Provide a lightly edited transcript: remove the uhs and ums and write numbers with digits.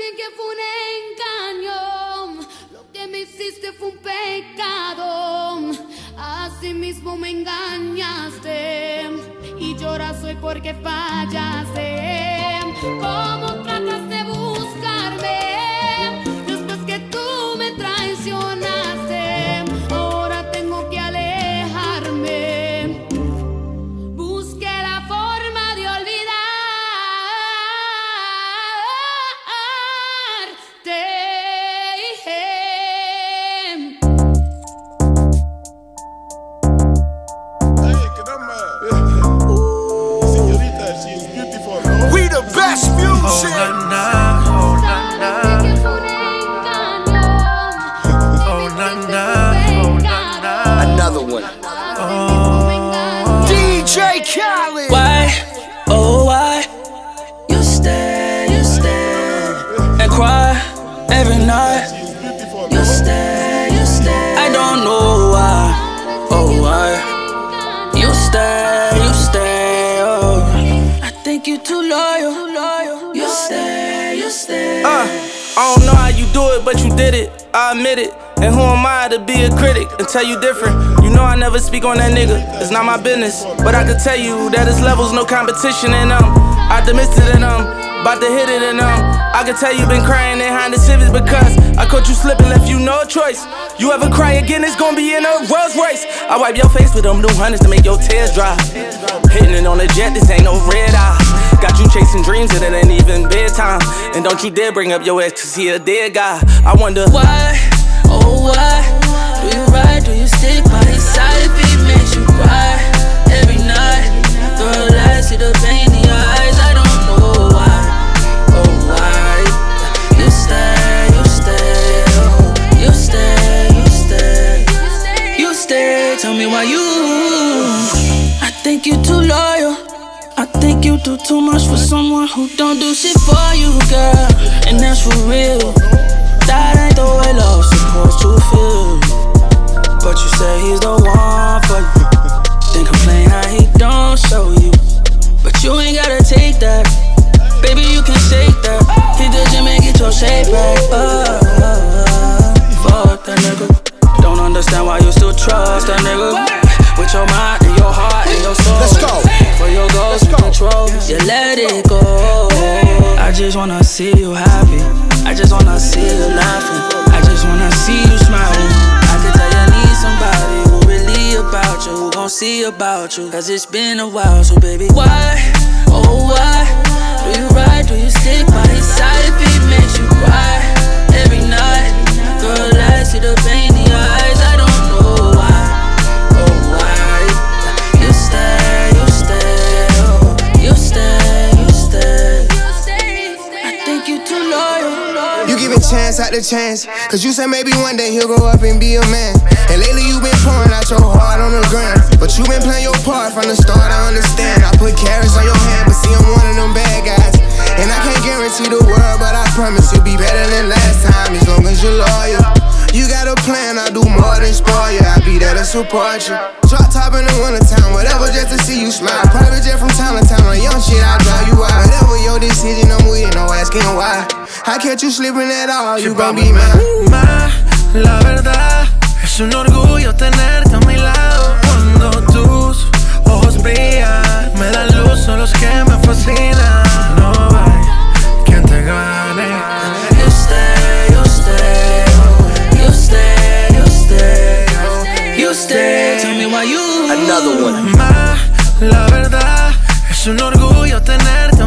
bien que fue un engaño, lo que me hiciste fue un pecado, así mismo me engañaste y lloras hoy porque fallaste. ¿Cómo tratas de buscarme después que tú me traicionaste? Ahora tengo que alejarme. Busqué la forma de olvidarte. Hey, caramba. Señorita, she is beautiful, no? We the best music. Oh na na, oh na na, oh na na, oh na na. Another one. DJ Khaled. Why, oh why, you stay and cry every night. She is beautiful, You no? stay, I don't know why, oh why. You stay, oh. I think you too loyal. You stay. I don't know how you do it, but you did it, I admit it. And who am I to be a critic and tell you different? You know I never speak on that nigga, it's not my business. But I can tell you that his level's no competition and optimistic and about to hit it and I can tell you been crying behind the civics because I caught you slipping, left you no choice. You ever cry again, it's gonna be in a Rolls Royce. I wipe your face with them new hundreds to make your tears dry. Hitting it on the jet, this ain't no red eye. Got you chasing dreams and it ain't even bedtime. And don't you dare bring up your ex cause he a dead guy. I wonder Why, oh why, do you ride, do you stick by his side if he makes you cry every night? Girl, I see the pain in your eyes, I don't know why, oh why. You stay, oh, you stay, tell me why you. I think you too loyal, I think you do too much for someone who don't do shit for you, girl, and that's for real. That ain't the way love's supposed to feel. But you say he's the one for you, then complain how he don't show you. But you ain't gotta take that, baby, you can shake that. Hit the gym and get your shape back. Fuck that nigga, don't understand why you still trust that nigga. With your mind and your heart and your soul, Let's go. for your goals you control, you let it go. I just wanna see you happy, I just wanna see you laughing, I just wanna see you smiling. I can tell you need somebody who really about you, who gon' see about you, cause it's been a while, so baby, why, oh why, do you ride, do you stick by his side if he makes you cry every night? Girl, I see the pain in your eyes, I don't know why, oh why. You stay, oh, you stay. I think you too loyal. You giving chance after chance, cause you said maybe one day he'll grow up and be a man. And lately you been pouring out your heart on the ground, but you been playing your part from the start, I understand. I put carrots on your hand, but see I'm one of them bad guys. And I can't guarantee the world, but I promise you'll be better than last time, as long as you're loyal. You got a plan, I'll do more than spoil you, I'll be there to support you. Drop top in the wintertime, whatever, just to see you smile. Private jet from town to town, on young shit, I'll drive you out. Whatever your decision, I'm with, no asking why. I catch you sleeping at all, you gon' be mine. La verdad, es un orgullo tenerte a mi lado. Cuando tus ojos brillan, me dan luz, son los que me fascinan. No hay quien te gane. You stay, you stay. Tell me why you. Another one. La verdad, es un orgullo tenerte